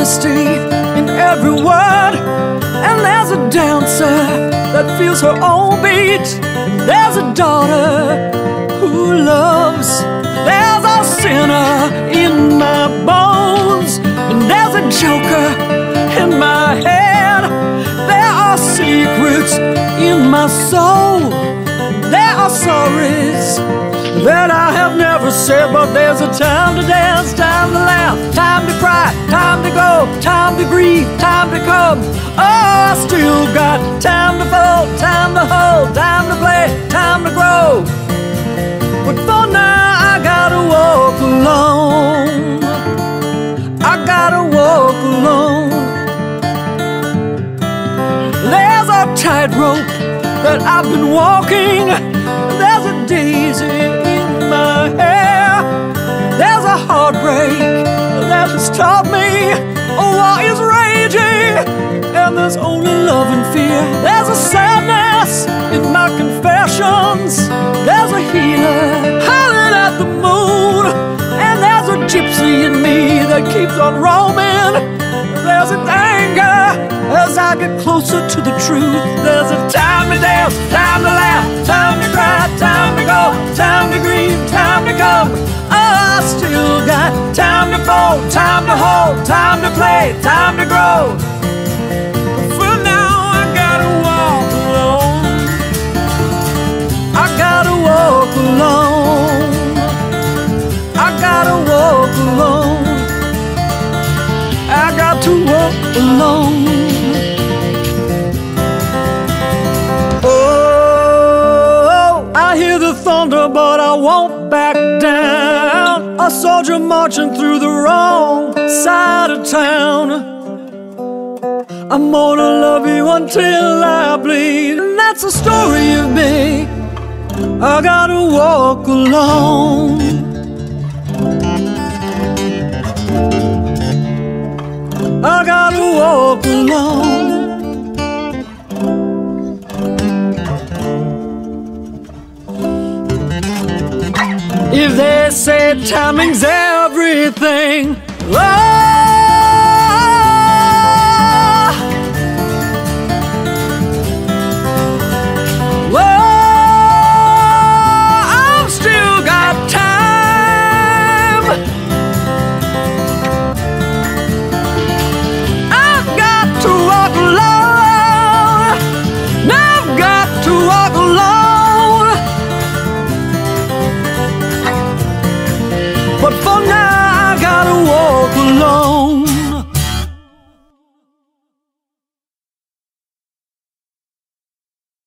honesty in every word. And there's a dancer that feels her own beat. And there's a daughter who loves. There's a sinner in my bones. And there's a joker in my head. There are secrets in my soul. There are sorries that I have never said. But there's a time to dance, time to laugh, time to cry, time to go, time to grieve, time to come. Oh, I still got time to fall, time to hold, time to play, time to grow. But for now I gotta walk alone. I gotta walk alone. There's a tightrope that I've been walking. There's a daisy in my hair. There's a heartbreak that has taught me what is raging. And there's only love and fear. There's a sadness in my confessions. There's a healer howling at the moon. And there's a gypsy in me that keeps on roaming. There's an anger as I get closer to the truth. There's a time to dance, time to laugh, time to cry, time to go, time to grieve, time to come. Oh, I still got time to fall, time to hold, time to play, time to grow. But for now I gotta walk alone. I gotta walk alone. I gotta walk alone. I got to walk alone. Oh, I hear the thunder, but I won't back down. A soldier marching through the wrong side of town. I'm gonna love you until I bleed. And that's the story of me. I gotta walk alone. I gotta walk alone. If they say timing's everything, oh,